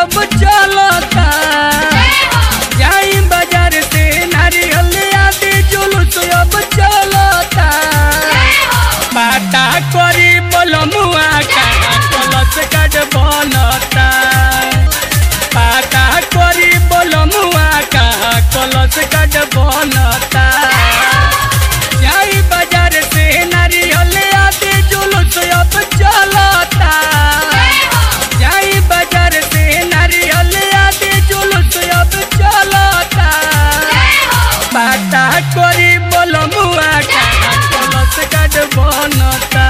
अब चलता। जाई बाजार से नारियल आदि जुलूस अब चलता। पाता करी बलमुआ का कलश काट बनता। पाता करी बलमुआ का कलश काट बनता। जाई बाजार से नारियल आदि जुलूस अब चलता। जाई बाजार से नारियल आदि जुलूस अब चलता। पाता करी बलमुआ का कलश काट बनता।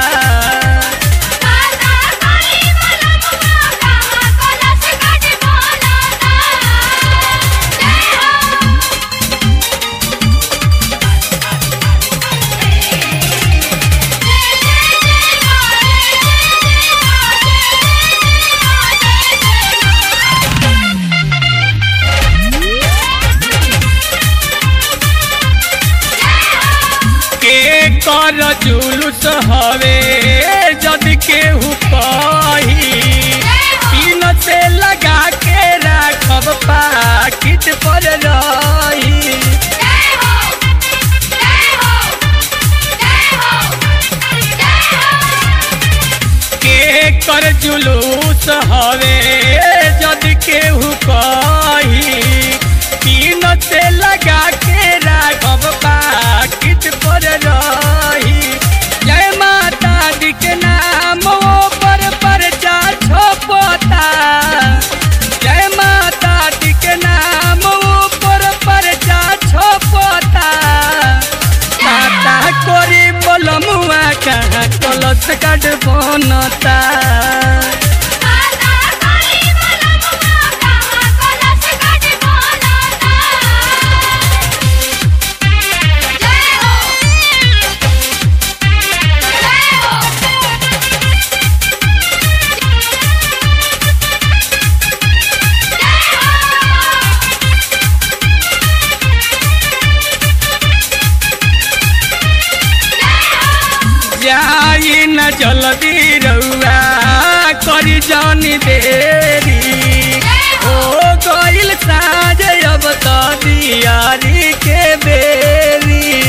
कर जुलूस हवे जदि केहू कही। तीन से लगा के राखब पाकिट पर रही। के कर जुलूस हवे जदि केहू कही। तीन से लगा के राखब पाकिट पर रही। जय माता दी के नाम पर जा छपता। जय माता दी के नाम पर जा छपता। पाता कोरी बलमुआ का कलश काट बनता। जाई न जल्दी रउआ करी जानी देरी। हो गइल साँझ अब तो दियारी के बेरी।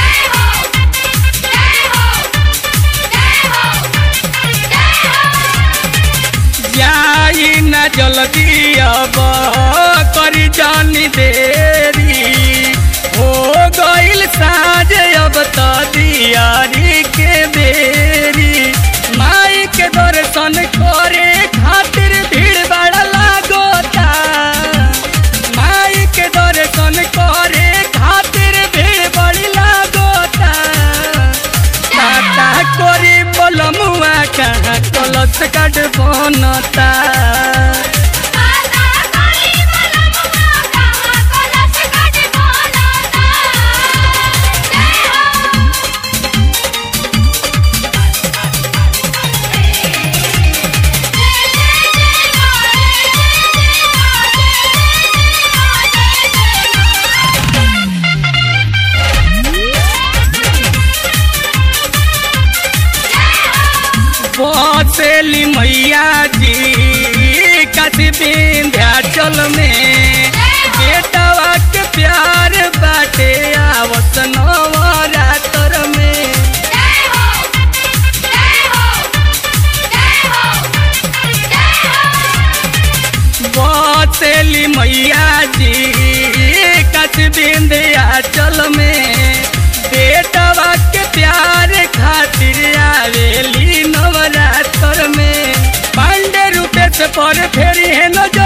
जाई न जल्दी अब करी जानी देरी। हो गइल साँझ अब तो दियारी के बेरी। माई के दर्शन करे खातिर भीड़ बड़ा लागोता। माई के दर्शन करे खातिर भीड़ बड़ी लागोता। पाता कोरी बलमुआ का कलश काट बनता। बसेली मैया जी काशी विंध्याचल में। बेटवा के प्यार बाटे आवत नवरात्र में। बसेली मैया जी काशी विंध्याचल में। बेटवा के प्यार खातिर आवेली नवरात्र में। पांडे रूपे से पर फेरी है न